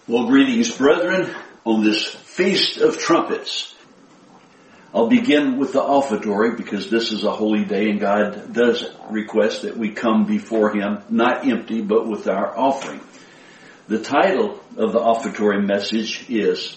Well, greetings, brethren, on this Feast of Trumpets. I'll begin with the offertory because this is a holy day and God does request that we come before Him, not empty, but with our offering. The title of the offertory message is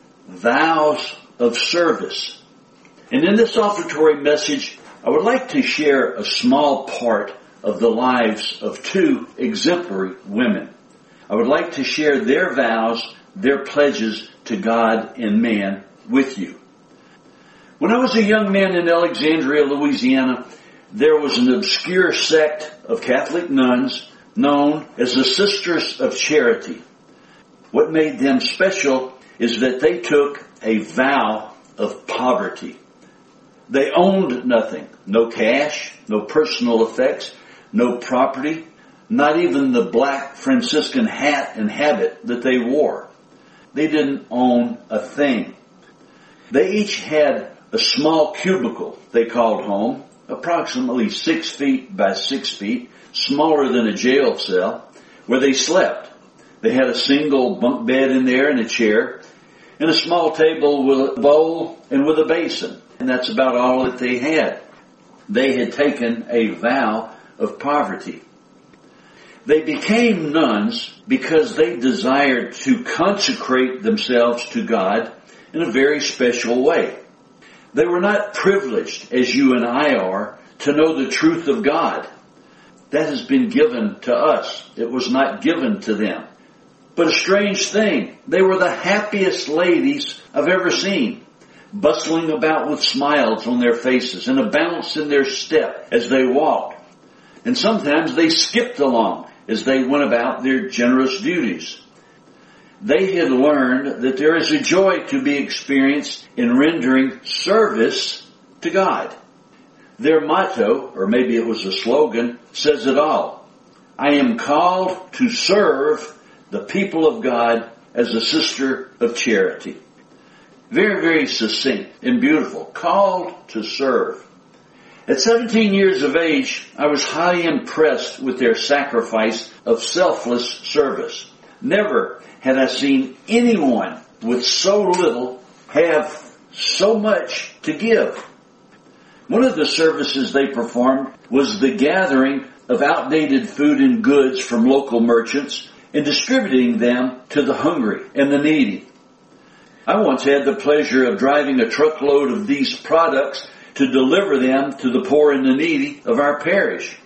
Vows of Service. And in this offertory message, I would like to share a small part of the lives of two exemplary women. I would like to share their vows, their pledges to God and man with you. When I was a young man in Alexandria, Louisiana, there was an obscure sect of Catholic nuns known as the Sisters of Charity. What made them special is that they took a vow of poverty. They owned nothing, no cash, no personal effects, no property, not even the black Franciscan hat and habit that they wore. They didn't own a thing. They each had a small cubicle they called home, approximately 6 feet by 6 feet, smaller than a jail cell, where they slept. They had a single bunk bed in there and a chair, and a small table with a bowl and with a basin. And that's about all that they had. They had taken a vow of poverty. They became nuns because they desired to consecrate themselves to God in a very special way. They were not privileged, as you and I are, to know the truth of God. That has been given to us. It was not given to them. But a strange thing, they were the happiest ladies I've ever seen, bustling about with smiles on their faces and a bounce in their step as they walked. And sometimes they skipped along as they went about their generous duties. They had learned that there is a joy to be experienced in rendering service to God. Their motto, or maybe it was a slogan, says it all. I am called to serve the people of God as a sister of charity. Very, very succinct and beautiful. Called to serve. At 17 years of age, I was highly impressed with their sacrifice of selfless service. Never had I seen anyone with so little have so much to give. One of the services they performed was the gathering of outdated food and goods from local merchants and distributing them to the hungry and the needy. I once had the pleasure of driving a truckload of these products to deliver them to the poor and the needy of our parish.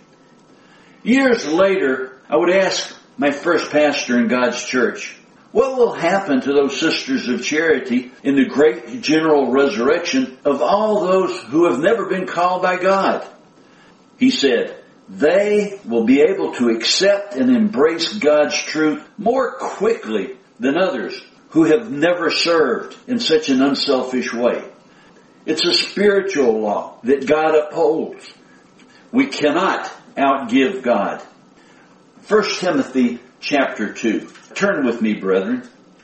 Years later, I would ask my first pastor in God's church, what will happen to those sisters of charity in the great general resurrection of all those who have never been called by God? He said, they will be able to accept and embrace God's truth more quickly than others who have never served in such an unselfish way. It's a spiritual law that God upholds. We cannot outgive God. 1 Timothy chapter 2. Turn with me, brethren.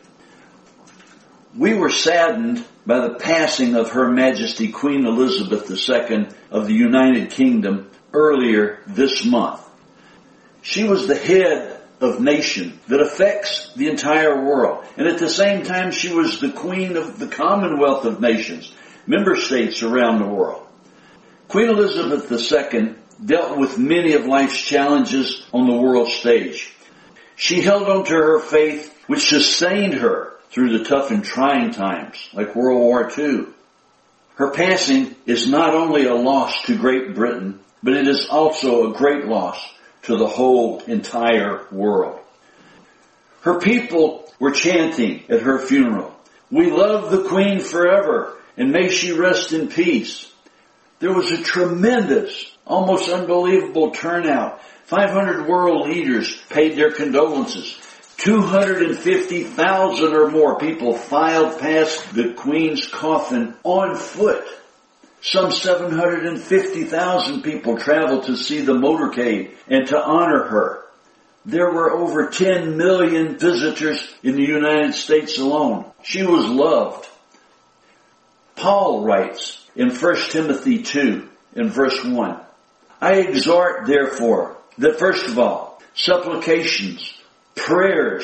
We were saddened by the passing of Her Majesty Queen Elizabeth II of the United Kingdom earlier this month. She was the head of nation that affects the entire world. And at the same time, she was the queen of the Commonwealth of Nations, member states around the world. Queen Elizabeth II dealt with many of life's challenges on the world stage. She held on to her faith, which sustained her through the tough and trying times, like World War II. Her passing is not only a loss to Great Britain, but it is also a great loss to the whole entire world. Her people were chanting at her funeral, "We love the Queen forever, and may she rest in peace." There was a tremendous, almost unbelievable turnout. 500 world leaders paid their condolences. 250,000 or more people filed past the Queen's coffin on foot. Some 750,000 people traveled to see the motorcade and to honor her. There were over 10 million visitors in the United States alone. She was loved. Paul writes in 1 Timothy 2 in verse 1, I exhort therefore that first of all, supplications, prayers,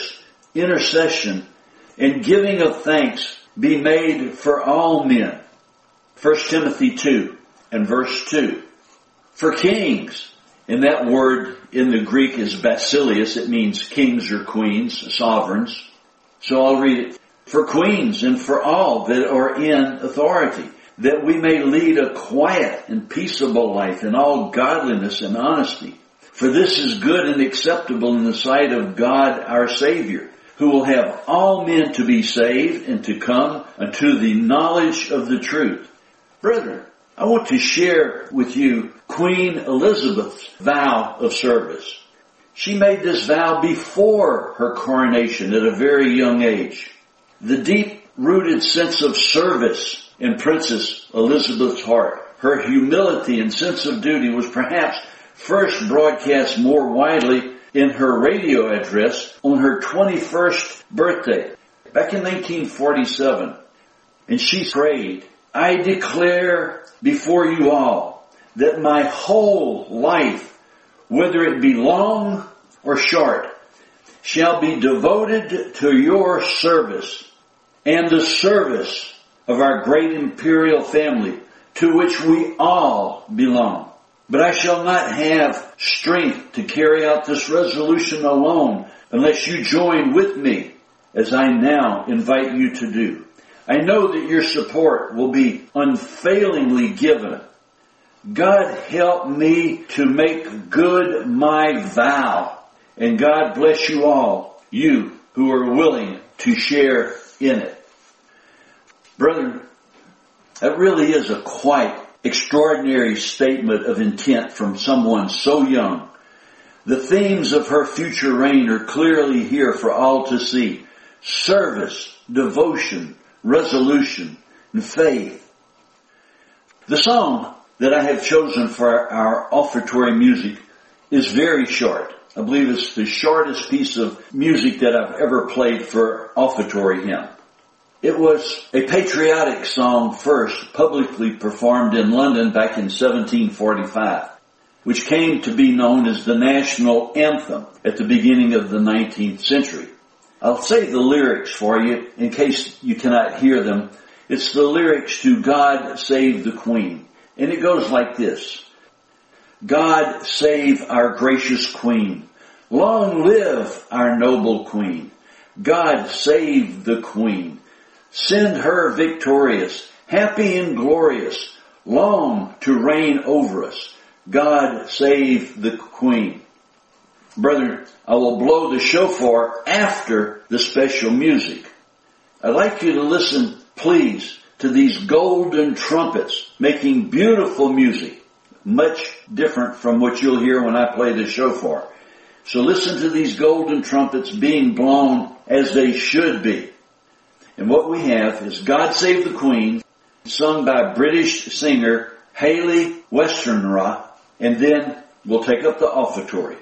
intercession, and giving of thanks be made for all men. 1 Timothy 2 and verse 2. For kings, and that word in the Greek is basileus. It means kings or queens, sovereigns. So I'll read it. For queens and for all that are in authority, that we may lead a quiet and peaceable life in all godliness and honesty. For this is good and acceptable in the sight of God our Savior, who will have all men to be saved and to come unto the knowledge of the truth. Brethren, I want to share with you Queen Elizabeth's vow of service. She made this vow before her coronation at a very young age. The deep-rooted sense of service in Princess Elizabeth's heart, her humility and sense of duty was perhaps first broadcast more widely in her radio address on her 21st birthday, back in 1947. And she prayed, I declare before you all that my whole life, whether it be long or short, shall be devoted to your service and the service of our great imperial family to which we all belong. But I shall not have strength to carry out this resolution alone unless you join with me as I now invite you to do. I know that your support will be unfailingly given. God help me to make good my vow. And God bless you all, you who are willing to share in it. Brethren, that really is a quite extraordinary statement of intent from someone so young. The themes of her future reign are clearly here for all to see. Service, devotion, resolution, and faith. The song that I have chosen for our offertory music is very short. I believe it's the shortest piece of music that I've ever played for offertory hymn. It was a patriotic song first publicly performed in London back in 1745, which came to be known as the national anthem at the beginning of the 19th century. I'll say the lyrics for you in case you cannot hear them. It's the lyrics to God Save the Queen. And it goes like this. God save our gracious Queen. Long live our noble Queen. God save the Queen. Send her victorious, happy and glorious, long to reign over us. God save the Queen. Brethren, I will blow the shofar after the special music. I'd like you to listen, please, to these golden trumpets making beautiful music, much different from what you'll hear when I play the shofar. So listen to these golden trumpets being blown as they should be. And what we have is God Save the Queen, sung by British singer Hayley Westenra, and then we'll take up the offertory.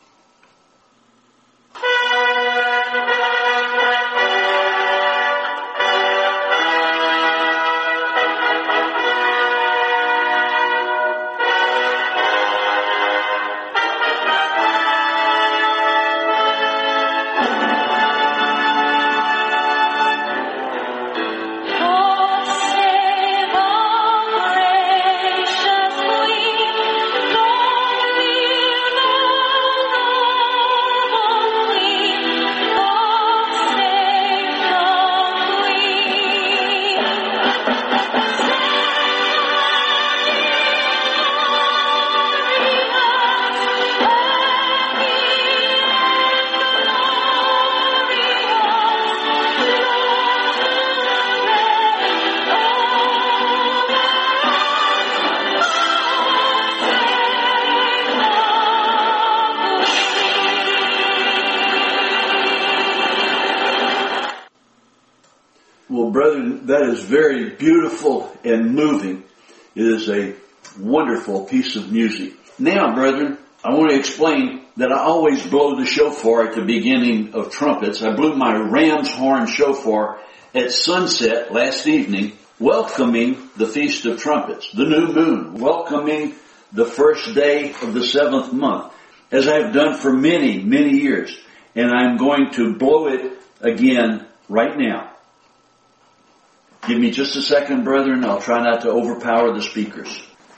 Well, brethren, that is very beautiful and moving. It is a wonderful piece of music. Now, brethren, I want to explain that I always blow the shofar at the beginning of trumpets. I blew my ram's horn shofar at sunset last evening, welcoming the Feast of Trumpets, the new moon, welcoming the first day of the 7th month, as I have done for many, many years. And I'm going to blow it again right now. Give me just a second, brethren. I'll try not to overpower the speakers.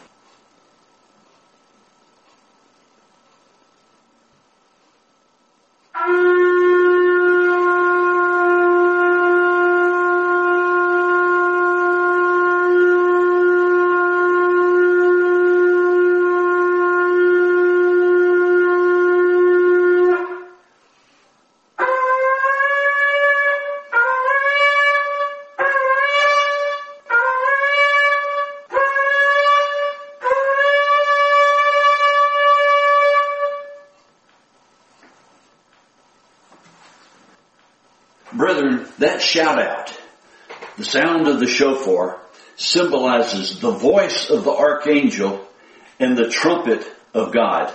Brethren, that shout out, the sound of the shofar, symbolizes the voice of the archangel and the trumpet of God.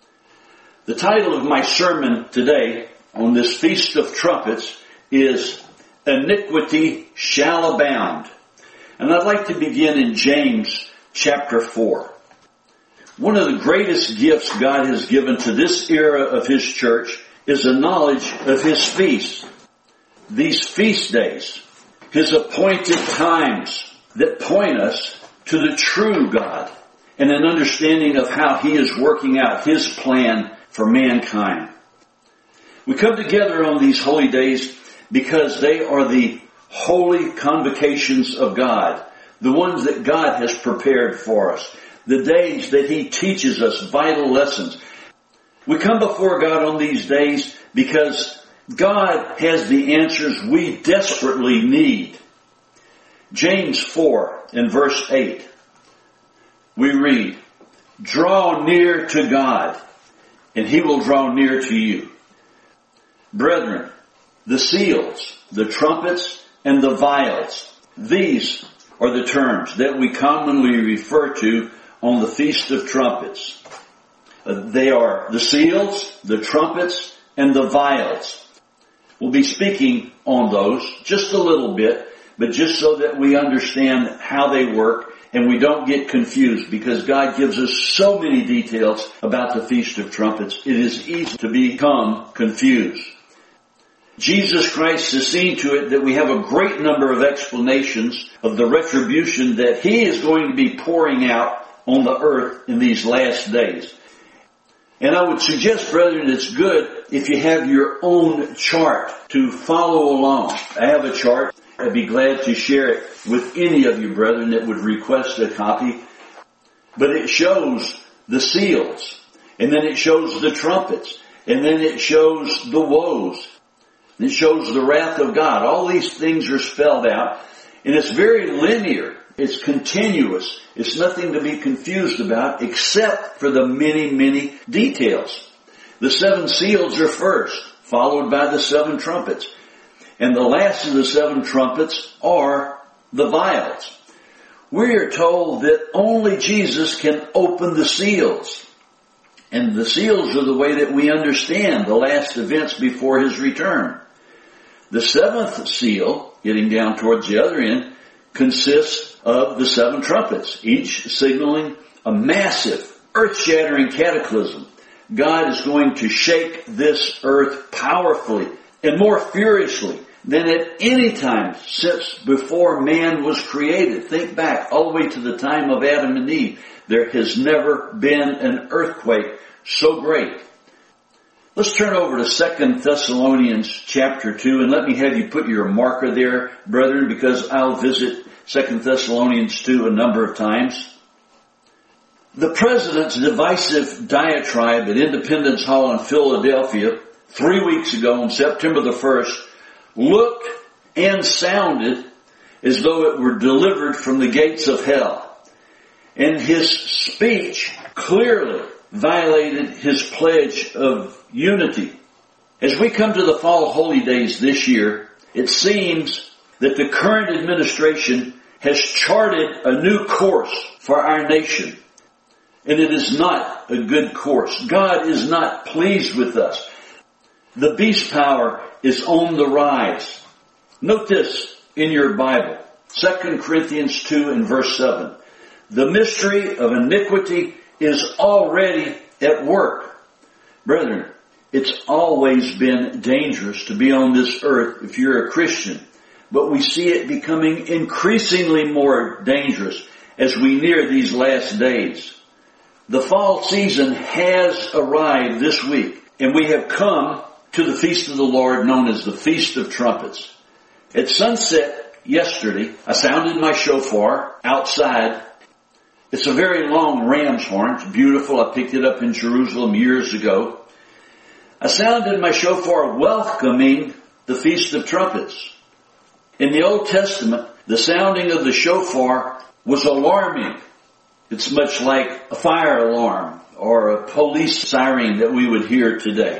The title of my sermon today on this Feast of Trumpets is Iniquity Shall Abound. And I'd like to begin in James chapter 4. One of the greatest gifts God has given to this era of His church is a knowledge of His feasts. These feast days, His appointed times that point us to the true God and an understanding of how He is working out His plan for mankind. We come together on these holy days because they are the holy convocations of God, the ones that God has prepared for us, the days that He teaches us vital lessons. We come before God on these days because God has the answers we desperately need. James 4 and verse 8, we read, "Draw near to God, and He will draw near to you." Brethren, the seals, the trumpets, and the vials, these are the terms that we commonly refer to on the Feast of Trumpets. They are the seals, the trumpets, and the vials. We'll be speaking on those just a little bit, but just so that we understand how they work and we don't get confused, because God gives us so many details about the Feast of Trumpets, it is easy to become confused. Jesus Christ has seen to it that we have a great number of explanations of the retribution that He is going to be pouring out on the earth in these last days. And I would suggest, brethren, it's good if you have your own chart to follow along. I have a chart. I'd be glad to share it with any of you, brethren, that would request a copy. But it shows the seals, and then it shows the trumpets, and then it shows the woes. It shows the wrath of God. All these things are spelled out, and it's very linear. It's continuous. It's nothing to be confused about except for the many, many details. The 7 seals are first, followed by the 7 trumpets. And the last of the 7 trumpets are the vials. We are told that only Jesus can open the seals. And the seals are the way that we understand the last events before His return. The 7th seal, getting down towards the other end, consists of the 7 trumpets, each signaling a massive, earth-shattering cataclysm. God is going to shake this earth powerfully and more furiously than at any time since before man was created. Think back all the way to the time of Adam and Eve. There has never been an earthquake so great. Let's turn over to 2 Thessalonians chapter 2, and let me have you put your marker there, brethren, because I'll visit 2 Thessalonians 2 a number of times. The President's divisive diatribe at Independence Hall in Philadelphia 3 weeks ago on September the 1st looked and sounded as though it were delivered from the gates of hell. And his speech clearly violated his pledge of unity. As we come to the fall holy days this year, it seems that the current administration has charted a new course for our nation. And it is not a good course. God is not pleased with us. The beast power is on the rise. Note this in your Bible. 2 Corinthians 2 and verse 7. The mystery of iniquity is already at work. Brethren, It's always been dangerous to be on this earth if you're a Christian, but we see it becoming increasingly more dangerous as we near these last days. The fall season has arrived this week, and we have come to the feast of the Lord known as the Feast of Trumpets. At sunset yesterday, I sounded my shofar outside. It's a very long ram's horn. It's beautiful. I picked it up in Jerusalem years ago. I sounded my shofar welcoming the Feast of Trumpets. In the Old Testament, the sounding of the shofar was alarming. It's much like a fire alarm or a police siren that we would hear today.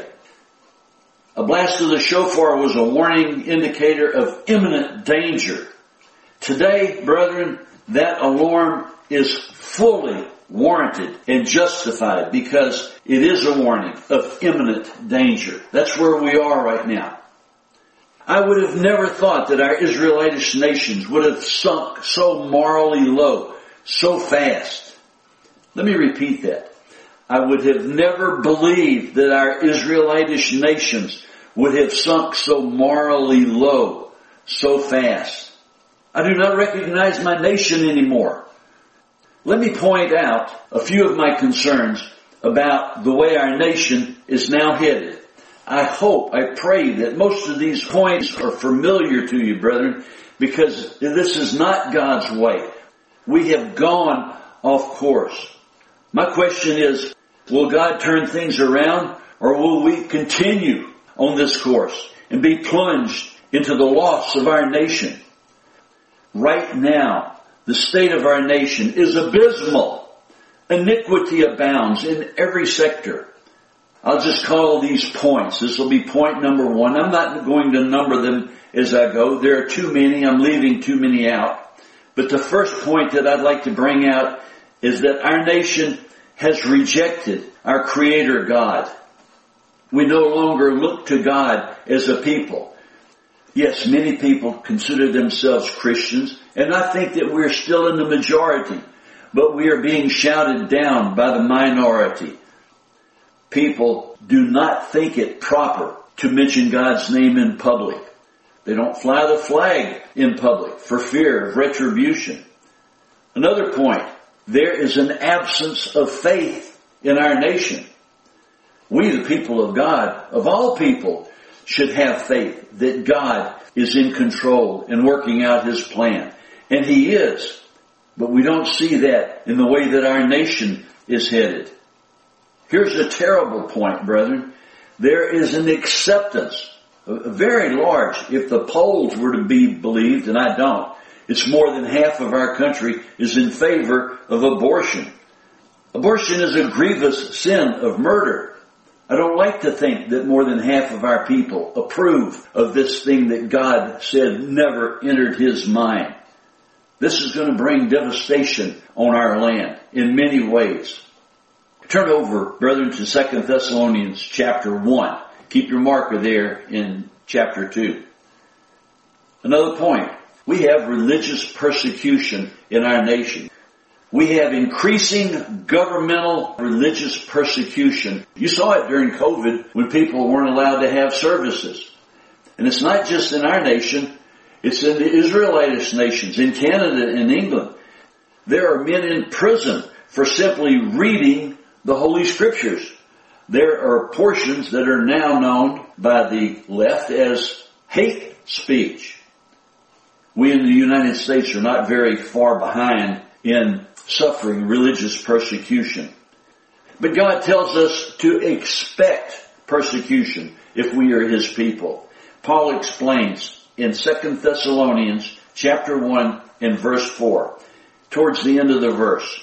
A blast of the shofar was a warning indicator of imminent danger. Today, brethren, that alarm is fully warranted and justified because it is a warning of imminent danger. That's where we are right now. I would have never thought that our Israelitish nations would have sunk so morally low, so fast. Let me repeat that. I would have never believed that our Israelitish nations would have sunk so morally low, so fast. I do not recognize my nation anymore. Let me point out a few of my concerns about the way our nation is now headed. I hope, I pray that most of these points are familiar to you, brethren, because this is not God's way. We have gone off course. My question is, will God turn things around, or will we continue on this course and be plunged into the loss of our nation? Right now, the state of our nation is abysmal. Iniquity abounds in every sector. I'll just call these points. This will be point number 1. I'm not going to number them as I go. There are too many. I'm leaving too many out. But the first point that I'd like to bring out is that our nation has rejected our Creator God. We no longer look to God as a people. Yes, many people consider themselves Christians, and I think that we're still in the majority, but we are being shouted down by the minority. People do not think it proper to mention God's name in public. They don't fly the flag in public for fear of retribution. Another point, there is an absence of faith in our nation. We, the people of God, of all people, should have faith that God is in control and working out His plan. And He is. But we don't see that in the way that our nation is headed. Here's a terrible point, brethren. There is an acceptance, very large, if the polls were to be believed, and I don't, it's more than half of our country is in favor of abortion. Abortion is a grievous sin of murder. I don't like to think that more than half of our people approve of this thing that God said never entered His mind. This is going to bring devastation on our land in many ways. Turn over, brethren, to 2 Thessalonians chapter 1. Keep your marker there in chapter 2. Another point. We have religious persecution in our nation. We have increasing governmental religious persecution. You saw it during COVID when people weren't allowed to have services. And it's not just in our nation. It's in the Israelitish nations, in Canada and England. There are men in prison for simply reading the Holy Scriptures. There are portions that are now known by the left as hate speech. We in the United States are not very far behind in suffering religious persecution. But God tells us to expect persecution if we are His people. Paul explains in 2 Thessalonians chapter 1 and verse 4, towards the end of the verse.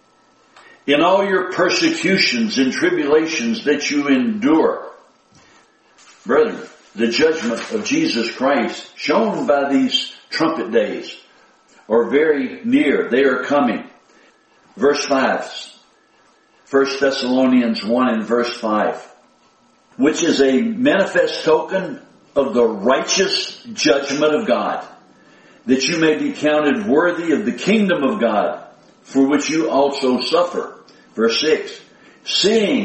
In all your persecutions and tribulations that you endure, brethren, the judgment of Jesus Christ shown by these trumpet days are very near. They are coming. Verse 5, 1 Thessalonians 1 and verse 5, which is a manifest token of the righteous judgment of God, that you may be counted worthy of the kingdom of God, for which you also suffer. Verse 6, seeing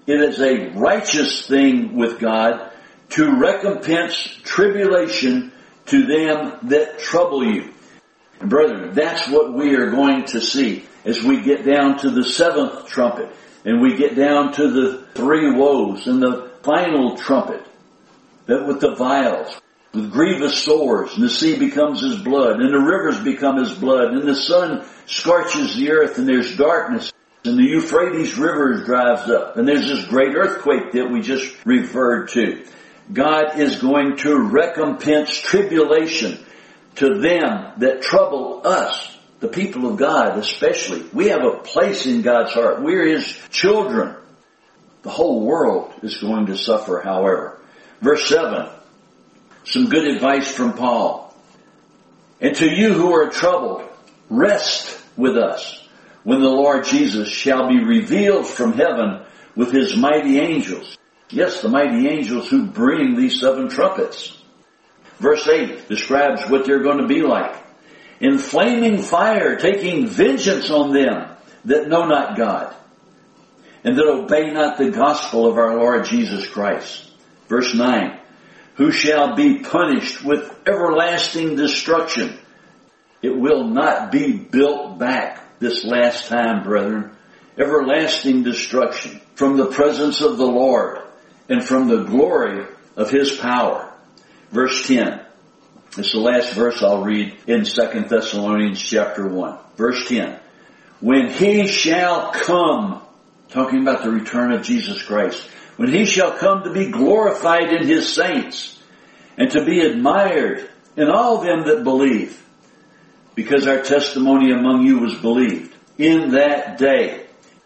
It is a righteous thing with God to recompense tribulation to them that trouble you. And brethren, that's what we are going to see as we get down to the seventh trumpet and we get down to the three woes and the final trumpet, that with the vials, with grievous sores, and the sea becomes as blood, and the rivers become as blood, and the sun scorches the earth, and there's darkness, and the Euphrates River dries up, and there's this great earthquake that we just referred to. God is going to recompense tribulation to them that trouble us, the people of God especially. We have a place in God's heart. We're His children. The whole world is going to suffer, however. Verse 7, some good advice from Paul. And to you who are troubled, rest with us when the Lord Jesus shall be revealed from heaven with His mighty angels. Yes, the mighty angels who bring these seven trumpets. Verse 8 describes what they're going to be like. In flaming fire, taking vengeance on them that know not God, and that obey not the gospel of our Lord Jesus Christ. Verse 9, who shall be punished with everlasting destruction. It will not be built back this last time, brethren. Everlasting destruction from the presence of the Lord and from the glory of His power. Verse 10. It's the last verse I'll read in 2 Thessalonians chapter 1. Verse 10. When He shall come, talking about the return of Jesus Christ, when He shall come to be glorified in His saints and to be admired in all them that believe, because our testimony among you was believed in that day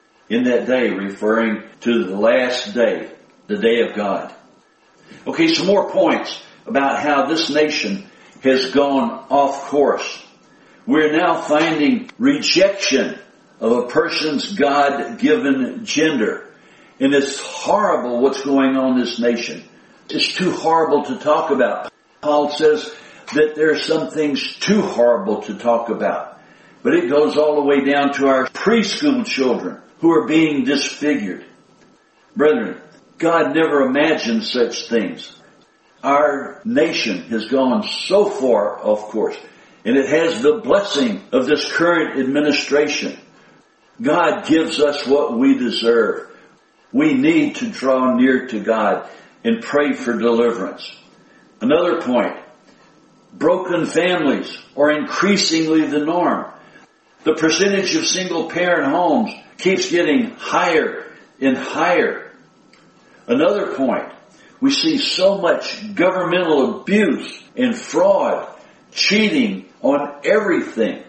referring to the last day, the day of God. Okay, some more points about how this nation has gone off course. We're now finding rejection of a person's God-given gender. And it's horrible what's going on in this nation. It's too horrible to talk about. Paul says that there are some things too horrible to talk about. But it goes all the way down to our preschool children who are being disfigured. Brethren, God never imagined such things. Our nation has gone so far off course, and it has the blessing of this current administration. God gives us what we deserve. We need to draw near to God and pray for deliverance. Another point, broken families are increasingly the norm. The percentage of single-parent homes keeps getting higher and higher. Another point, we see so much governmental abuse and fraud, cheating on everything.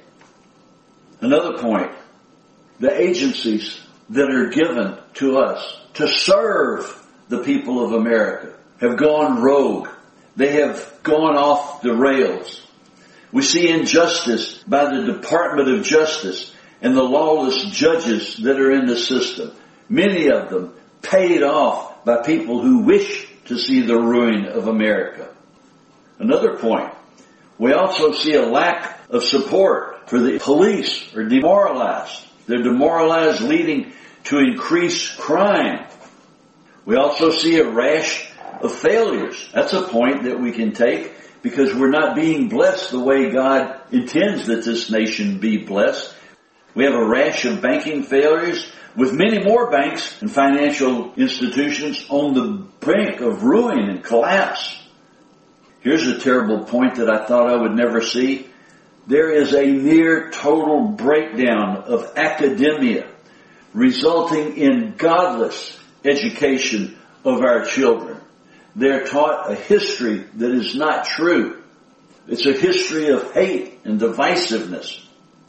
Another point, the agencies that are given to us to serve the people of America have gone rogue. They have gone off the rails. We see injustice by the Department of Justice and the lawless judges that are in the system. Many of them paid off by people who wish to see the ruin of America. Another point, we also see a lack of support for the police are demoralized. They're demoralized, leading to increased crime. We also see a rash of failures. That's a point that we can take because we're not being blessed the way God intends that this nation be blessed. We have a rash of banking failures with many more banks and financial institutions on the brink of ruin and collapse. Here's a terrible point that I thought I would never see. There is a near total breakdown of academia resulting in godless education of our children. They're taught a history that is not true. It's a history of hate and divisiveness.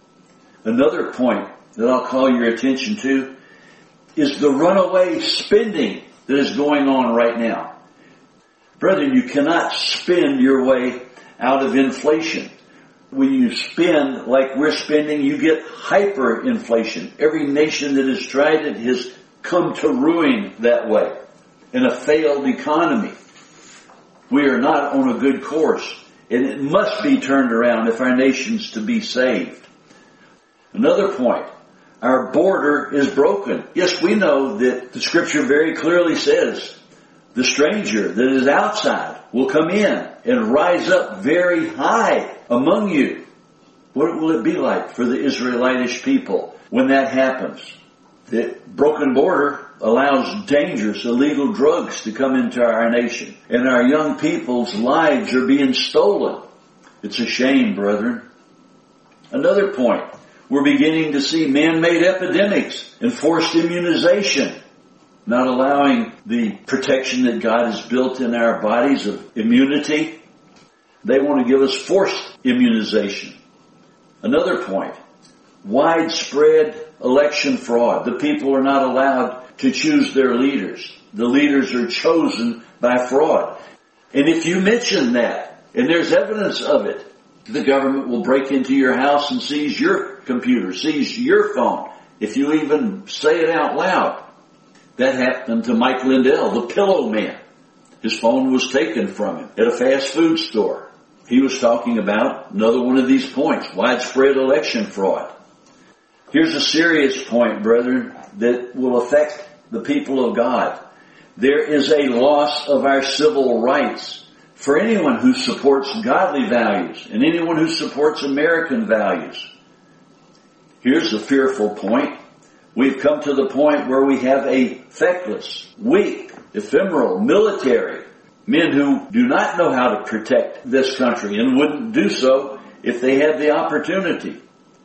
Another point that I'll call your attention to is the runaway spending that is going on right now. Brethren, you cannot spend your way out of inflation. When you spend like we're spending, you get hyperinflation. Every nation that has tried it has come to ruin that way in a failed economy. We are not on a good course, and it must be turned around if our nation's to be saved. Another point, Our border is broken. Yes, we know that the scripture very clearly says the stranger that is outside will come in and rise up very high among you. What will it be like for the Israelitish people when that happens? The broken border allows dangerous, illegal drugs to come into our nation. And our young people's lives are being stolen. It's a shame, brethren. Another point. We're beginning to see man-made epidemics and forced immunization, not allowing the protection that God has built in our bodies of immunity. They want to give us forced immunization. Another point, widespread election fraud. The people are not allowed to choose their leaders. The leaders are chosen by fraud. And if you mention that, and there's evidence of it, the government will break into your house and seize your computer, seize your phone, if you even say it out loud. That happened to Mike Lindell, the pillow man. His phone was taken from him at a fast food store. He was talking about another one of these points, widespread election fraud. Here's a serious point, brethren, that will affect the people of God. There is a loss of our civil rights for anyone who supports godly values and anyone who supports American values. Here's a fearful point. We've come to the point where we have a feckless, weak, ephemeral military. Men who do not know how to protect this country and wouldn't do so if they had the opportunity.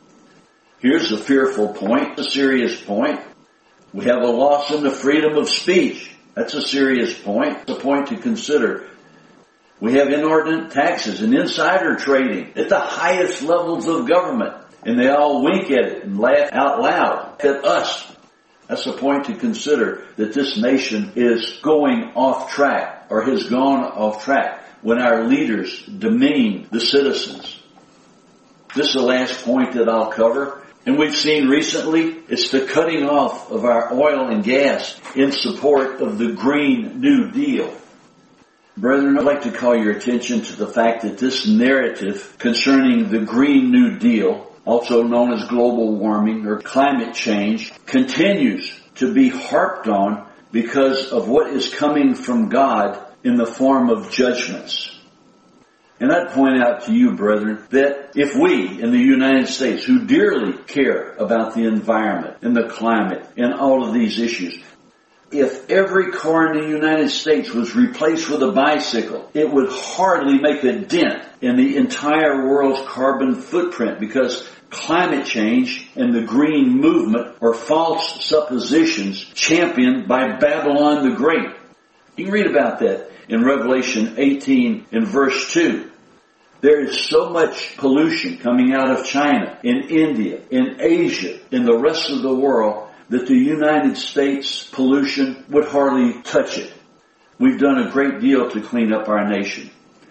Here's a fearful point, a serious point. We have a loss in the freedom of speech. That's a serious point, a point to consider. We have inordinate taxes and insider trading at the highest levels of government. And they all wink at it and laugh out loud at us. That's a point to consider, that this nation is going off track, or has gone off track, when our leaders demean the citizens. This is the last point that I'll cover. And we've seen recently, it's the cutting off of our oil and gas in support of the Green New Deal. Brethren, I'd like to call your attention to the fact that this narrative concerning the Green New Deal, also known as global warming or climate change, continues to be harped on because of what is coming from God in the form of judgments. And I'd point out to you, brethren, that if we in the United States, who dearly care about the environment and the climate and all of these issues, if every car in the United States was replaced with a bicycle, it would hardly make a dent in the entire world's carbon footprint, because climate change and the green movement are false suppositions championed by Babylon the Great. You can read about that in Revelation 18 and verse 2. There is so much pollution coming out of China, in India, in Asia, in the rest of the world, that the United States pollution would hardly touch it. We've done a great deal to clean up our nation.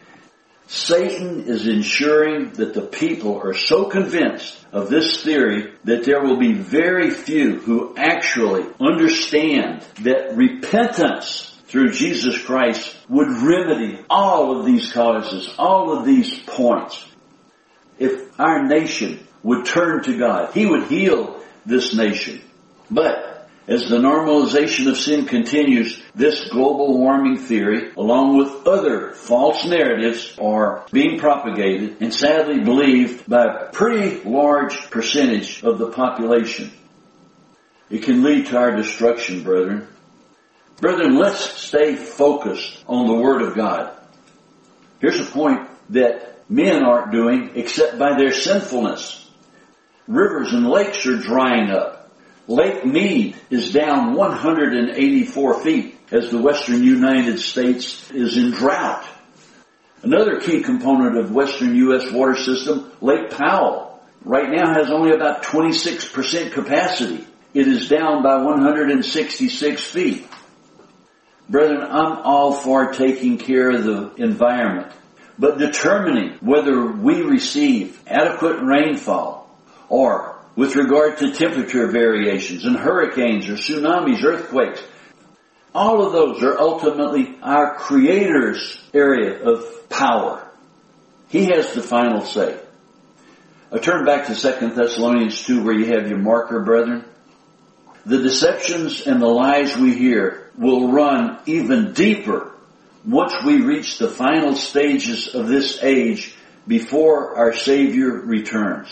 Satan is ensuring that the people are so convinced of this theory that there will be very few who actually understand that repentance through Jesus Christ would remedy all of these causes, all of these points. If our nation would turn to God, He would heal this nation. But as the normalization of sin continues, this global warming theory, along with other false narratives, are being propagated and sadly believed by a pretty large percentage of the population. It can lead to our destruction, brethren. Brethren, let's stay focused on the Word of God. Here's a point that men aren't doing except by their sinfulness. Rivers and lakes are drying up. Lake Mead is down 184 feet as the western United States is in drought. Another key component of western U.S. water system, Lake Powell, right now has only about 26% capacity. It is down by 166 feet. Brethren, I'm all for taking care of the environment, but determining whether we receive adequate rainfall or with regard to temperature variations and hurricanes or tsunamis, earthquakes, all of those are ultimately our Creator's area of power. He has the final say. Turn back to 2 Thessalonians 2 where you have your marker, brethren. The deceptions and the lies we hear will run even deeper once we reach the final stages of this age before our Savior returns.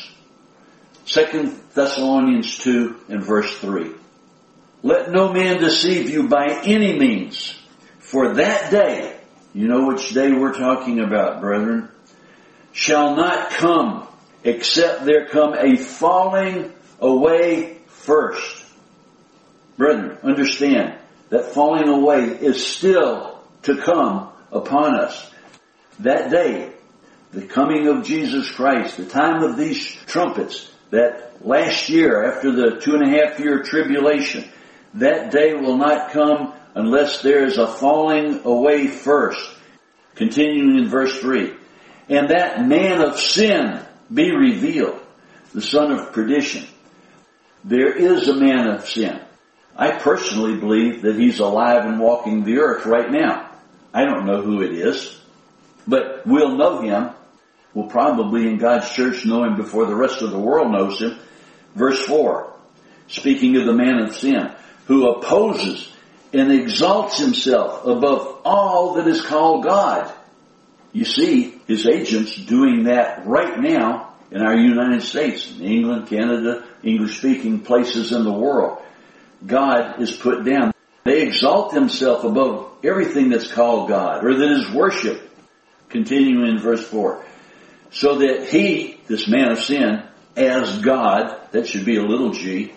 2 Thessalonians 2 and verse 3. Let no man deceive you by any means, for that day, you know which day we're talking about, brethren, shall not come except there come a falling away first. Brethren, understand that falling away is still to come upon us. That day, the coming of Jesus Christ, the time of these trumpets, that last year after the 2.5-year tribulation, that day will not come unless there is a falling away first. Continuing in verse 3. And that man of sin be revealed, the son of perdition. There is a man of sin. I personally believe that he's alive and walking the earth right now. I don't know who it is, but we'll know him. We'll probably in God's church know him before the rest of the world knows him. Verse 4, speaking of the man of sin, who opposes and exalts himself above all that is called God. You see his agents doing that right now in our United States, in England, Canada, English-speaking places in the world. God is put down. They exalt themselves above everything that's called God or that is worshipped. Continuing in verse 4. So that he, this man of sin, as God, that should be a little g,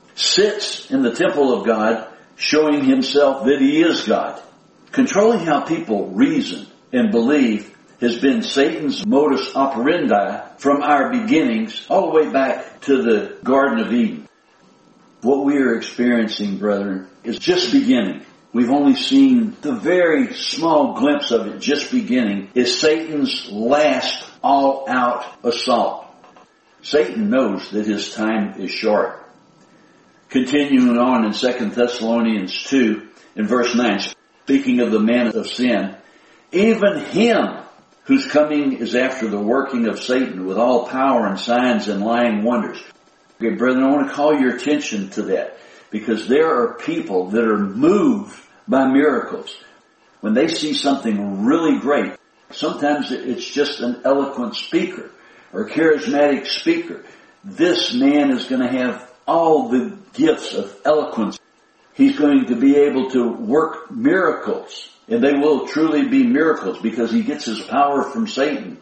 sits in the temple of God, showing himself that he is God. Controlling how people reason and believe has been Satan's modus operandi from our beginnings all the way back to the Garden of Eden. What we are experiencing, brethren, is just beginning. We've only seen the very small glimpse of it just beginning. Is Satan's last all-out assault. Satan knows that his time is short. Continuing on in 2 Thessalonians 2 in verse 9, speaking of the man of sin, even him whose coming is after the working of Satan with all power and signs and lying wonders. Okay, brethren, I want to call your attention to that because there are people that are moved by miracles. When they see something really great, sometimes it's just an eloquent speaker or charismatic speaker. This man is going to have all the gifts of eloquence. He's going to be able to work miracles. And they will truly be miracles because he gets his power from Satan.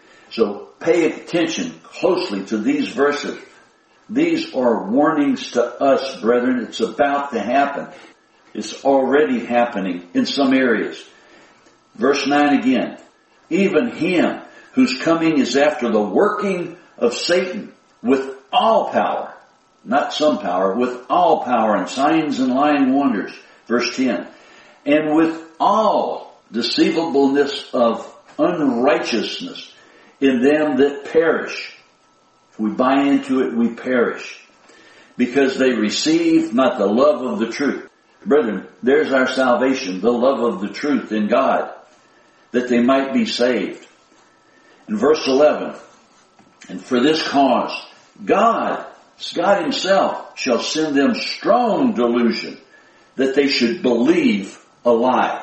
So pay attention closely to these verses. These are warnings to us, brethren. It's about to happen. It's already happening in some areas. Verse 9 again. Even him whose coming is after the working of Satan with all power. Not some power, with all power and signs and lying wonders. Verse 10. And with all deceivableness of unrighteousness in them that perish. If we buy into it, we perish. Because they receive not the love of the truth. Brethren, there's our salvation, the love of the truth in God, that they might be saved. In verse 11, and for this cause, God himself shall send them strong delusion, that they should believe a lie.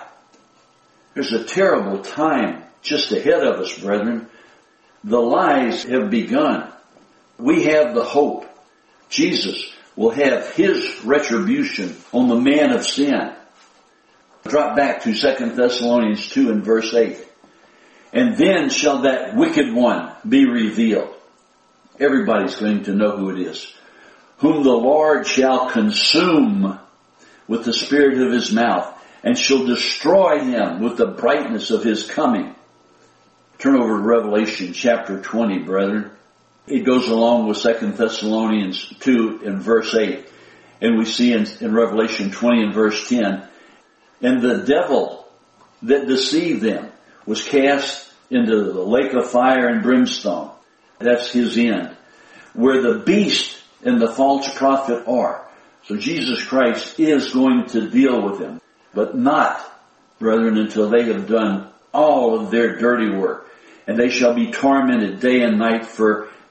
There's a terrible time just ahead of us, brethren. The lies have begun. We have the hope. Jesus will have his retribution on the man of sin. Drop back to 2 Thessalonians 2 and verse 8. And then shall that wicked one be revealed. Everybody's going to know who it is. Whom the Lord shall consume with the spirit of his mouth, and shall destroy him with the brightness of his coming. Turn over to Revelation chapter 20, brethren. It goes along with 2 Thessalonians 2 and verse 8. And we see in Revelation 20 and verse 10, and the devil that deceived them was cast into the lake of fire and brimstone. That's his end. Where the beast and the false prophet are. So Jesus Christ is going to deal with them. But not, brethren, until they have done all of their dirty work. And they shall be tormented day and night for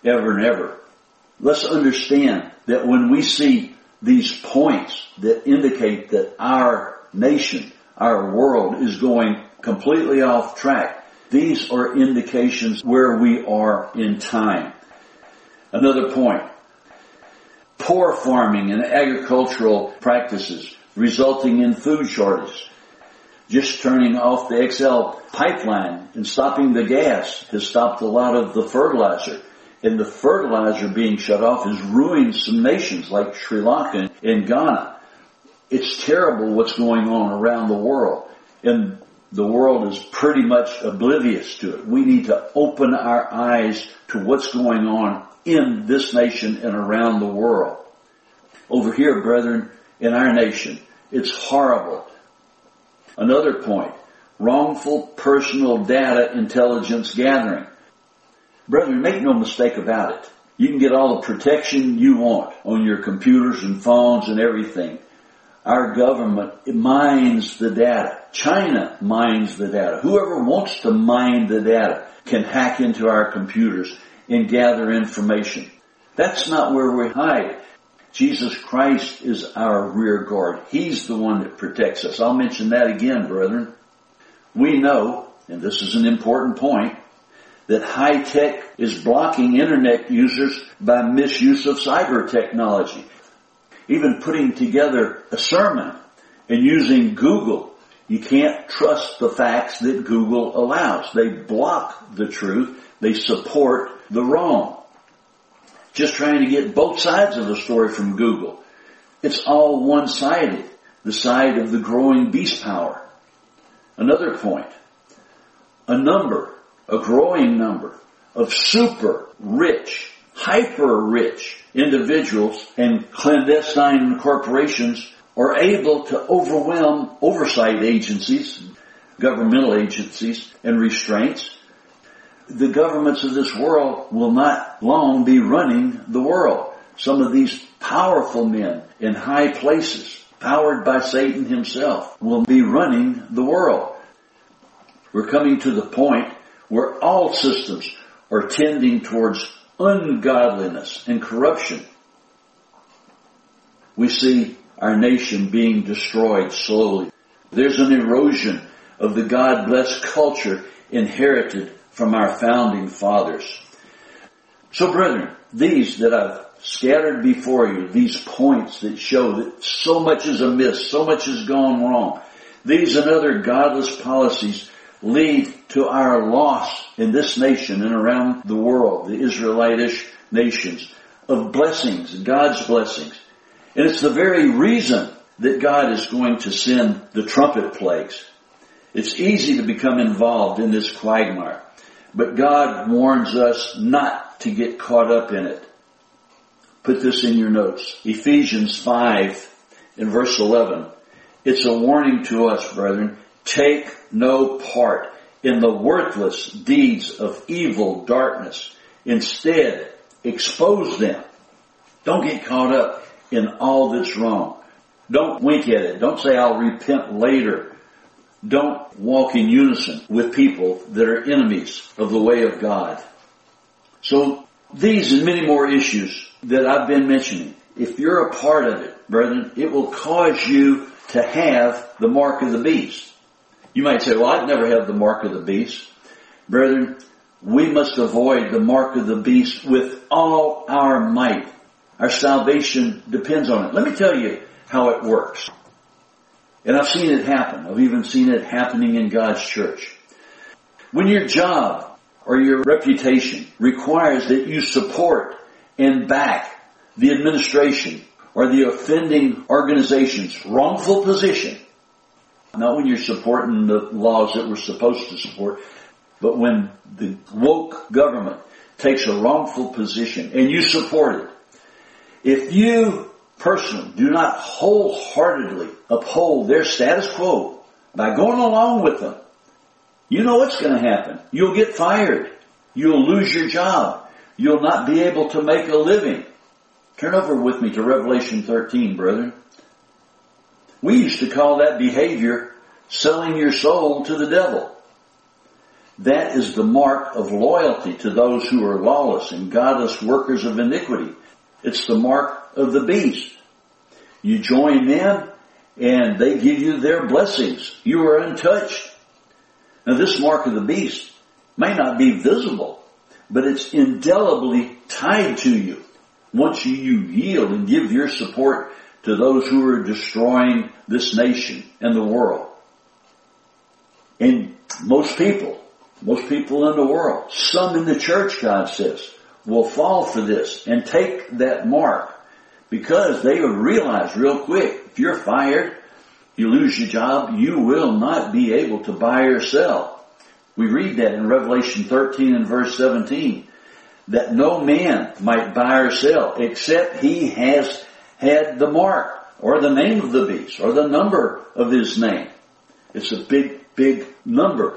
ever and ever. Let's understand that when we see these points that indicate that our nation, our world is going completely off track, these are indications where we are in time. Another point. Poor farming and agricultural practices resulting in food shortage. Just turning off the XL pipeline and stopping the gas has stopped a lot of the fertilizer. And the fertilizer being shut off has ruined some nations like Sri Lanka and Ghana. It's terrible what's going on around the world. And the world is pretty much oblivious to it. We need to open our eyes to what's going on in this nation and around the world. Over here, brethren, in our nation, it's horrible. Another point, wrongful personal data intelligence gathering. Brethren, make no mistake about it. You can get all the protection you want on your computers and phones and everything. Our government mines the data. China mines the data. Whoever wants to mine the data can hack into our computers and gather information. That's not where we hide. Jesus Christ is our rear guard. He's the one that protects us. I'll mention that again, brethren. We know, and this is an important point, that high tech is blocking internet users by misuse of cyber technology. Even putting together a sermon and using Google, you can't trust the facts that Google allows. They block the truth. They support the wrong. Just trying to get both sides of the story from Google. It's all one-sided, the side of the growing beast power. Another point, a growing number of super rich, hyper rich individuals and clandestine corporations are able to overwhelm oversight agencies, governmental agencies, and restraints. The governments of this world will not long be running the world. Some of these powerful men in high places, powered by Satan himself, will be running the world. We're coming to the point where all systems are tending towards ungodliness and corruption. We see our nation being destroyed slowly. There's an erosion of the God-blessed culture inherited from our founding fathers. So brethren, these that I've scattered before you, these points that show that so much is amiss, so much has gone wrong, these and other godless policies lead to our loss in this nation and around the world, the Israelitish nations, of blessings, God's blessings. And it's the very reason that God is going to send the trumpet plagues. It's easy to become involved in this quagmire, but God warns us not to get caught up in it. Put this in your notes. Ephesians 5 in verse 11. It's a warning to us, brethren. Take no part in the worthless deeds of evil darkness. Instead, expose them. Don't get caught up in all that's wrong. Don't wink at it. Don't say, I'll repent later. Don't walk in unison with people that are enemies of the way of God. So these and many more issues that I've been mentioning, if you're a part of it, brethren, it will cause you to have the mark of the beast. You might say, well, I'd never have the mark of the beast. Brethren, we must avoid the mark of the beast with all our might. Our salvation depends on it. Let me tell you how it works. And I've seen it happen. I've even seen it happening in God's church. When your job or your reputation requires that you support and back the administration or the offending organization's wrongful position, not when you're supporting the laws that we're supposed to support, but when the woke government takes a wrongful position and you support it, if you personally do not wholeheartedly uphold their status quo by going along with them, you know what's going to happen. You'll get fired. You'll lose your job. You'll not be able to make a living. Turn over with me to Revelation 13, brethren. We used to call that behavior selling your soul to the devil. That is the mark of loyalty to those who are lawless and godless workers of iniquity. It's the mark of the beast. You join them and they give you their blessings. You are untouched. Now this mark of the beast may not be visible, but it's indelibly tied to you. Once you yield and give your support to those who are destroying this nation and the world. And most people in the world, some in the church, God says, will fall for this and take that mark because they will realize real quick, if you're fired, you lose your job, you will not be able to buy or sell. We read that in Revelation 13 and verse 17, that no man might buy or sell except he has had the mark or the name of the beast or the number of his name. It's a big number.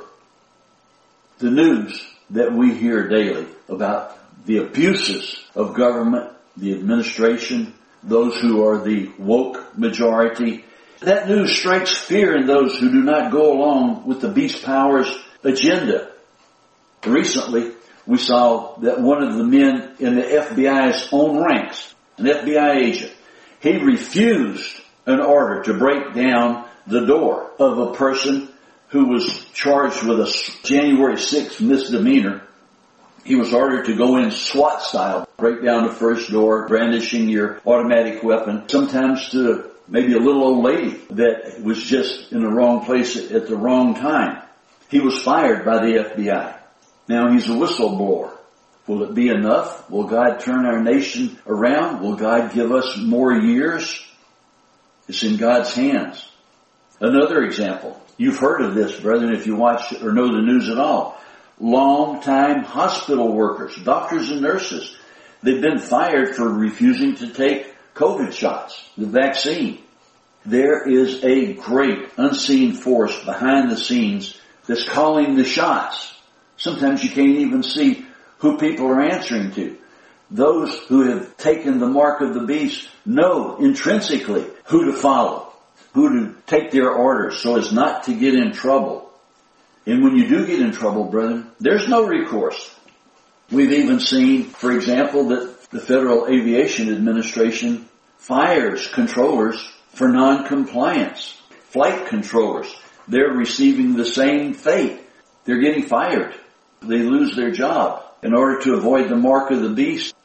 The news that we hear daily about the abuses of government, the administration, those who are the woke majority, that news strikes fear in those who do not go along with the beast power's agenda. Recently, we saw that one of the men in the FBI's own ranks, an FBI agent, he refused an order to break down the door of a person who was charged with a January 6th misdemeanor. He was ordered to go in SWAT style, break down the first door, brandishing your automatic weapon, sometimes to maybe a little old lady that was just in the wrong place at the wrong time. He was fired by the FBI. Now he's a whistleblower. Will it be enough? Will God turn our nation around? Will God give us more years? It's in God's hands. Another example. You've heard of this, brethren, if you watch or know the news at all. Long-time hospital workers, doctors and nurses, they've been fired for refusing to take COVID shots, the vaccine. There is a great unseen force behind the scenes that's calling the shots. Sometimes you can't even see who people are answering to. Those who have taken the mark of the beast know intrinsically who to follow, who to take their orders so as not to get in trouble. And when you do get in trouble, brethren, there's no recourse. We've even seen, for example, that the Federal Aviation Administration fires controllers for non-compliance. Flight controllers, they're receiving the same fate. They're getting fired. They lose their job in order to avoid the mark of the beast.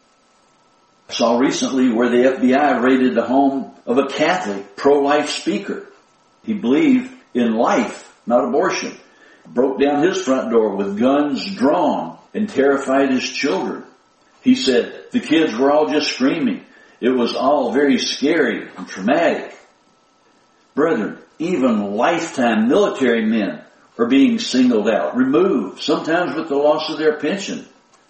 I saw recently where the FBI raided the home of a Catholic pro-life speaker. He believed in life, not abortion. Broke down his front door with guns drawn and terrified his children. He said the kids were all just screaming. It was all very scary and traumatic. Brethren, even lifetime military men are being singled out, removed, sometimes with the loss of their pension.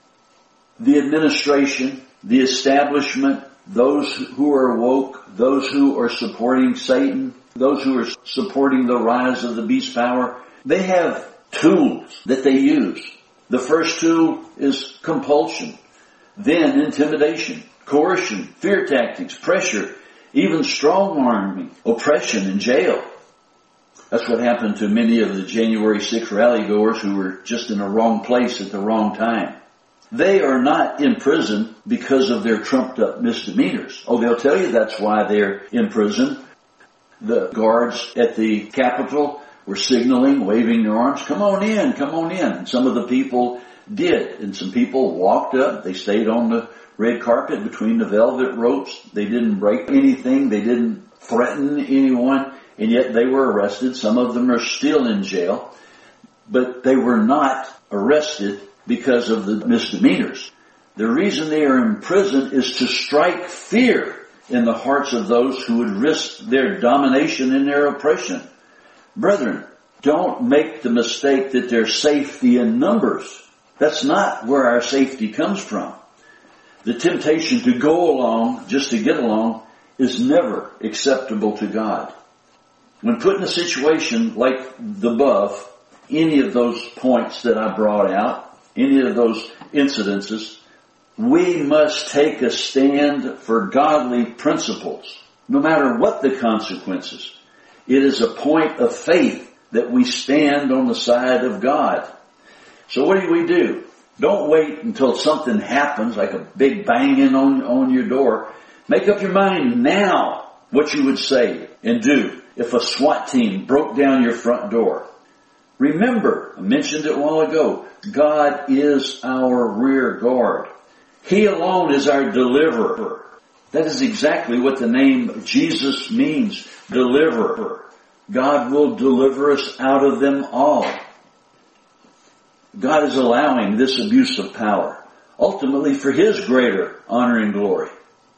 The administration, the establishment, those who are woke, those who are supporting Satan, those who are supporting the rise of the beast power, they have tools that they use. The first tool is compulsion, then intimidation, coercion, fear tactics, pressure, even strong-arming, oppression, and jail. That's what happened to many of the January 6th rally goers who were just in the wrong place at the wrong time. They are not in prison because of their trumped-up misdemeanors. Oh, they'll tell you that's why they're in prison. The guards at the Capitol were signaling, waving their arms, come on in, come on in. And some of the people did. And some people walked up. They stayed on the red carpet between the velvet ropes. They didn't break anything. They didn't threaten anyone. And yet they were arrested. Some of them are still in jail. But they were not arrested because of the misdemeanors. The reason they are in prison is to strike fear in the hearts of those who would risk their domination and their oppression. Brethren, don't make the mistake that there's safety in numbers. That's not where our safety comes from. The temptation to go along just to get along is never acceptable to God. When put in a situation like the above, any of those points that I brought out, any of those incidences, we must take a stand for godly principles, no matter what the consequences. It is a point of faith that we stand on the side of God. So what do? Don't wait until something happens, like a big banging on your door. Make up your mind now what you would say and do if a SWAT team broke down your front door. Remember, I mentioned it a while ago, God is our rear guard. He alone is our deliverer. That is exactly what the name Jesus means, deliverer. God will deliver us out of them all. God is allowing this abuse of power, ultimately for His greater honor and glory.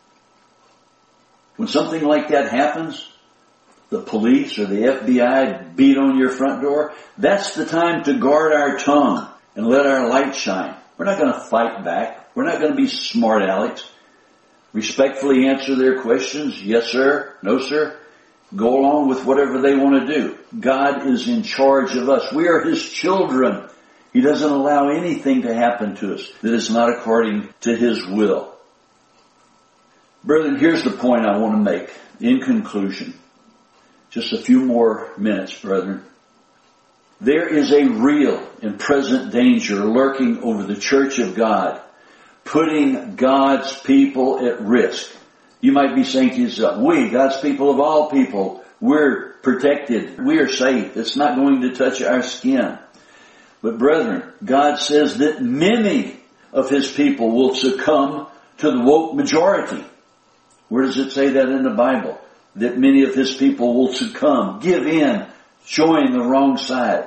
When something like that happens, the police or the FBI beat on your front door, that's the time to guard our tongue and let our light shine. We're not going to fight back. We're not going to be smart alecks. Respectfully answer their questions. Yes, sir. No, sir. Go along with whatever they want to do. God is in charge of us. We are His children. He doesn't allow anything to happen to us that is not according to His will. Brethren, here's the point I want to make in conclusion. Just a few more minutes, brethren. There is a real and present danger lurking over the church of God, putting God's people at risk. You might be saying to yourself, we, God's people of all people, we're protected. We are safe. It's not going to touch our skin. But brethren, God says that many of His people will succumb to the woke majority. Where does it say that in the Bible? That many of His people will succumb, give in, join the wrong side.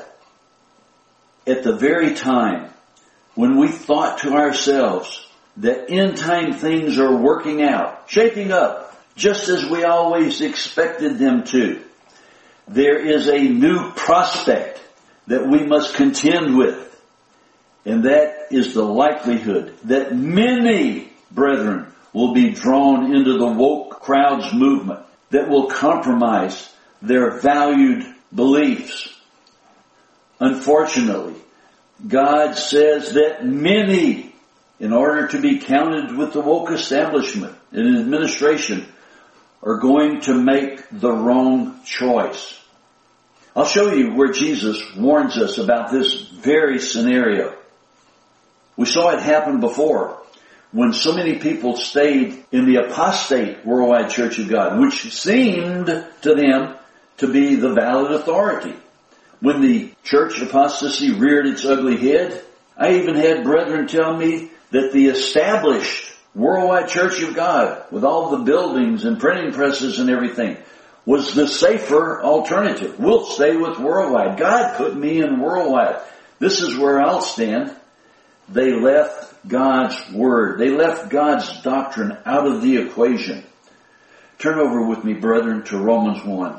At the very time when we thought to ourselves that end time things are working out, shaping up, just as we always expected them to, there is a new prospect that we must contend with. And that is the likelihood that many brethren will be drawn into the woke crowds movement that will compromise their valued beliefs. Unfortunately, God says that many, in order to be counted with the woke establishment and administration, are going to make the wrong choice. I'll show you where Jesus warns us about this very scenario. We saw it happen before when so many people stayed in the apostate Worldwide Church of God, which seemed to them to be the valid authority. When the church apostasy reared its ugly head, I even had brethren tell me that the established Worldwide Church of God, with all the buildings and printing presses and everything, was the safer alternative. We'll stay with Worldwide. God put me in Worldwide. This is where I'll stand. They left God's Word. They left God's doctrine out of the equation. Turn over with me, brethren, to Romans 1.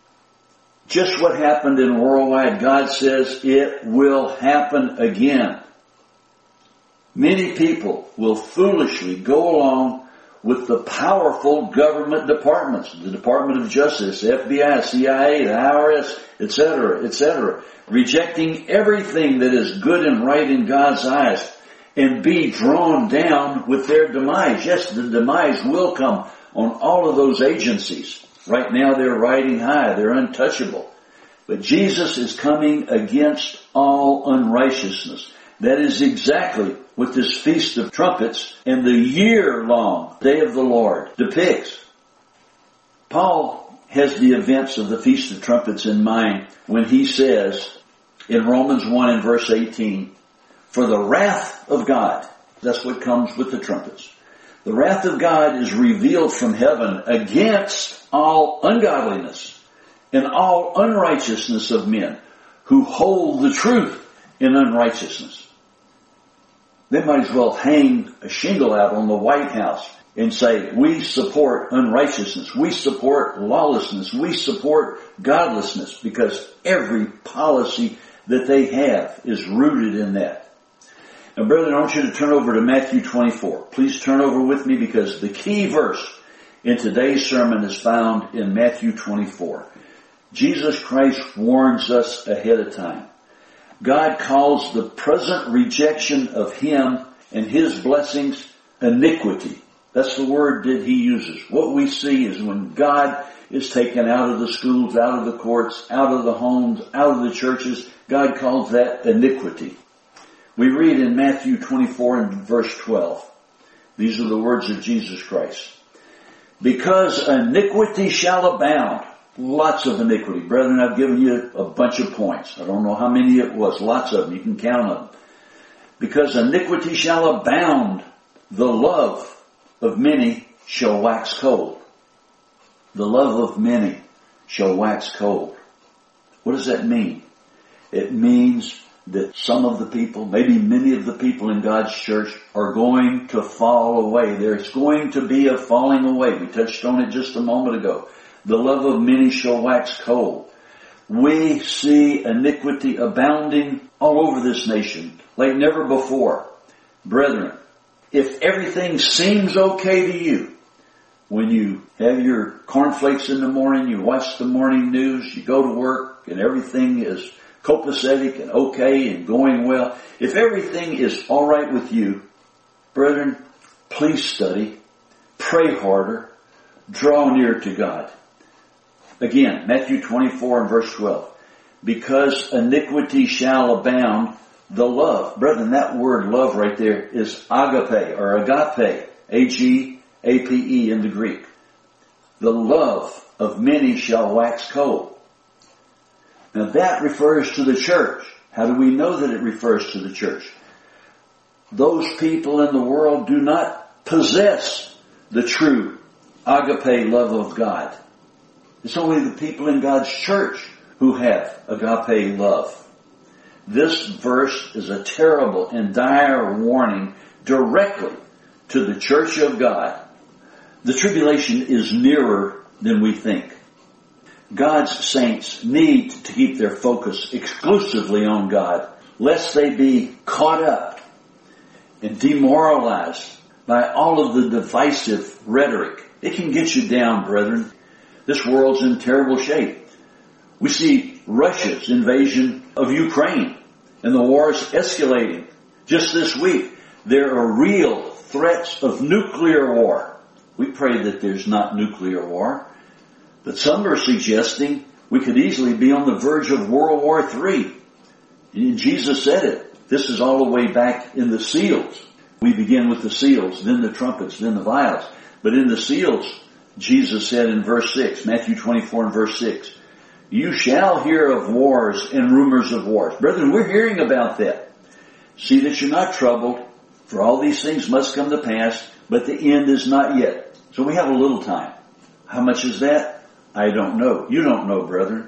Just what happened in Worldwide, God says it will happen again. Many people will foolishly go along with the powerful government departments, the Department of Justice, FBI, CIA, the IRS, etc., rejecting everything that is good and right in God's eyes and be drawn down with their demise. Yes, the demise will come on all of those agencies. Right now they're riding high, they're untouchable. But Jesus is coming against all unrighteousness. That is exactly what this Feast of Trumpets and the year-long Day of the Lord depicts. Paul has the events of the Feast of Trumpets in mind when he says in Romans 1 and verse 18, for the wrath of God, that's what comes with the trumpets. The wrath of God is revealed from heaven against all ungodliness and all unrighteousness of men who hold the truth in unrighteousness. They might as well hang a shingle out on the White House and say, we support unrighteousness, we support lawlessness, we support godlessness, because every policy that they have is rooted in that. Now, brethren, I want you to turn over to Matthew 24. Please turn over with me, because the key verse in today's sermon is found in Matthew 24. Jesus Christ warns us ahead of time. God calls the present rejection of Him and His blessings iniquity. That's the word that He uses. What we see is when God is taken out of the schools, out of the courts, out of the homes, out of the churches, God calls that iniquity. We read in Matthew 24 and verse 12. These are the words of Jesus Christ. Because iniquity shall abound. Lots of iniquity. Brethren, I've given you a bunch of points. I don't know how many it was. Lots of them. You can count them. Because iniquity shall abound, the love of many shall wax cold. The love of many shall wax cold. What does that mean? It means that some of the people, maybe many of the people in God's church, are going to fall away. There's going to be a falling away. We touched on it just a moment ago. The love of many shall wax cold. We see iniquity abounding all over this nation like never before. Brethren, if everything seems okay to you, when you have your cornflakes in the morning, you watch the morning news, you go to work, and everything is copacetic and okay and going well. If everything is all right with you, brethren, please study, pray harder, draw near to God. Again, Matthew 24 and verse 12. Because iniquity shall abound, the love. Brethren, that word love right there is agape or agape. A-G-A-P-E in the Greek. The love of many shall wax cold. Now that refers to the church. How do we know that it refers to the church? Those people in the world do not possess the true agape love of God. It's only the people in God's church who have agape love. This verse is a terrible and dire warning directly to the church of God. The tribulation is nearer than we think. God's saints need to keep their focus exclusively on God, lest they be caught up and demoralized by all of the divisive rhetoric. It can get you down, brethren. This world's in terrible shape. We see Russia's invasion of Ukraine, and the war is escalating. Just this week, there are real threats of nuclear war. We pray that there's not nuclear war. But some are suggesting we could easily be on the verge of World War III. And Jesus said it. This is all the way back in the seals. We begin with the seals, then the trumpets, then the vials. But in the seals, Jesus said in verse 6, Matthew 24 and verse 6, you shall hear of wars and rumors of wars. Brethren, we're hearing about that. See that you're not troubled, for all these things must come to pass, but the end is not yet. So we have a little time. How much is that? I don't know. You don't know, brethren.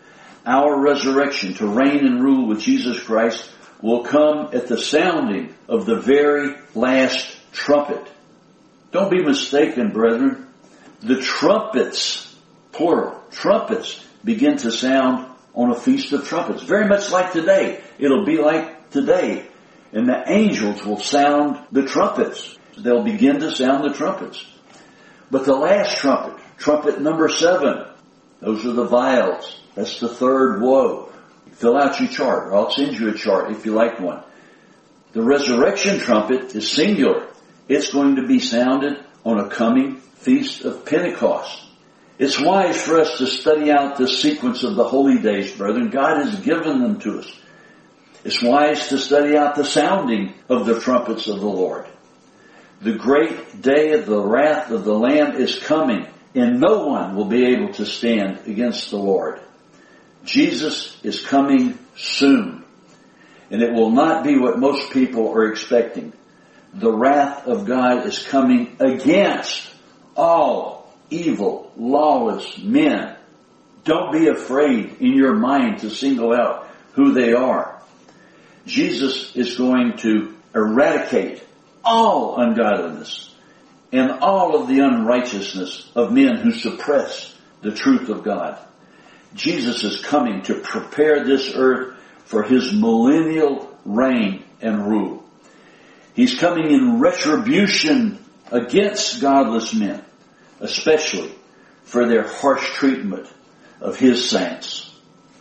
Our resurrection to reign and rule with Jesus Christ will come at the sounding of the very last trumpet. Don't be mistaken, brethren. The trumpets, plural, trumpets begin to sound on a feast of trumpets. Very much like today. It'll be like today. And the angels will sound the trumpets. They'll begin to sound the trumpets. But the last trumpet, trumpet number 7, those are the vials. That's the third woe. Fill out your chart, or I'll send you a chart if you like one. The resurrection trumpet is singular. It's going to be sounded on a coming feast of Pentecost. It's wise for us to study out the sequence of the holy days, brethren. God has given them to us. It's wise to study out the sounding of the trumpets of the Lord. The great day of the wrath of the Lamb is coming, and no one will be able to stand against the Lord. Jesus is coming soon, and it will not be what most people are expecting. The wrath of God is coming against all evil, lawless men. Don't be afraid in your mind to single out who they are. Jesus is going to eradicate all ungodliness and all of the unrighteousness of men who suppress the truth of God. Jesus is coming to prepare this earth for his millennial reign and rule. He's coming in retribution against godless men, especially for their harsh treatment of his saints.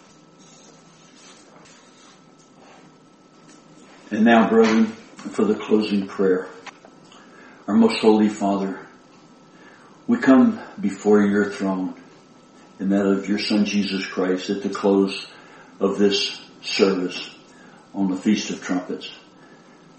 And now, brethren, for the closing prayer. Our most holy Father, we come before your throne and that of your Son Jesus Christ at the close of this service on the Feast of Trumpets.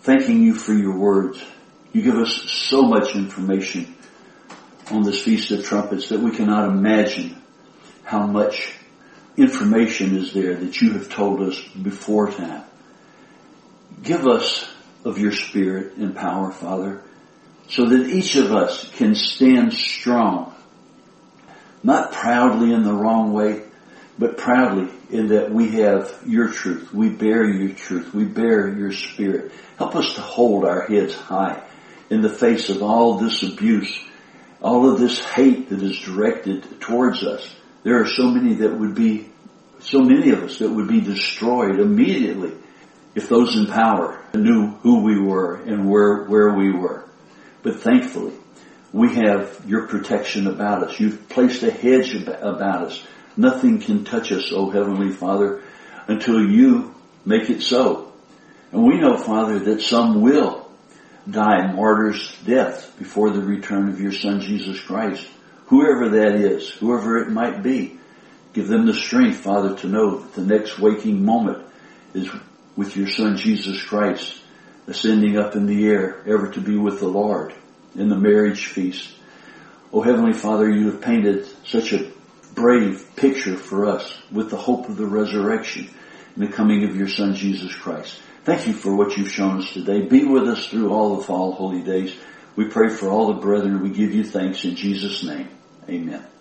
thanking you for your words. You give us so much information on this Feast of Trumpets that we cannot imagine how much information is there that you have told us before time. Give us of your Spirit and power, Father, so that each of us can stand strong, not proudly in the wrong way, but proudly in that we have your truth. We bear your truth. We bear your Spirit. Help us to hold our heads high in the face of all this abuse, all of this hate that is directed towards us. There are so many of us that would be destroyed immediately if those in power knew who we were and where we were. But thankfully, we have your protection about us. You've placed a hedge about us. Nothing can touch us, O Heavenly Father, until you make it so. And we know, Father, that some will die a martyr's death before the return of your Son, Jesus Christ. Whoever that is, whoever it might be, give them the strength, Father, to know that the next waking moment is with your Son, Jesus Christ, ascending up in the air, ever to be with the Lord in the marriage feast. O Heavenly Father, you have painted such a brave picture for us with the hope of the resurrection and the coming of your Son, Jesus Christ. Thank you for what you've shown us today. Be with us through all the fall holy days. We pray for all the brethren. We give you thanks in Jesus' name. Amen.